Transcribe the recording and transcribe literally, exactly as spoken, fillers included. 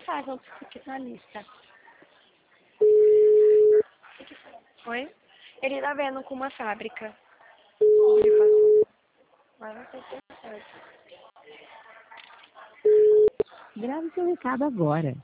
faz outros aqui na lista. Oi? Ele tá vendo com uma fábrica. Ele passou. Mas não sei se é certo. Grave seu recado agora.